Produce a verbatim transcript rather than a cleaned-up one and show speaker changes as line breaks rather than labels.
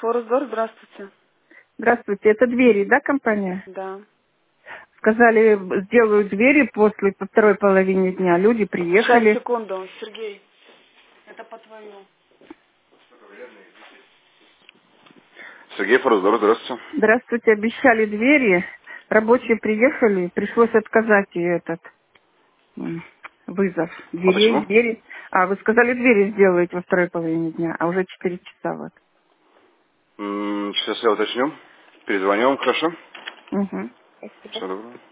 Форсдор, здравствуйте.
Здравствуйте, это двери, да, компания?
Да.
Сказали, сделают двери после по второй половине дня. Люди
Сейчас,
приехали.
секунду. Сергей, это по твоему.
Сергей Форсдор, здравствуйте.
Здравствуйте, обещали двери. Рабочие приехали, пришлось отказать и этот м, вызов
А
дверей,
почему?
двери. А, вы сказали, двери сделаете во второй половине дня, а уже четыре часа вот.
М, Сейчас я уточню. Перезвоню вам, хорошо?
Угу.
Всего доброго.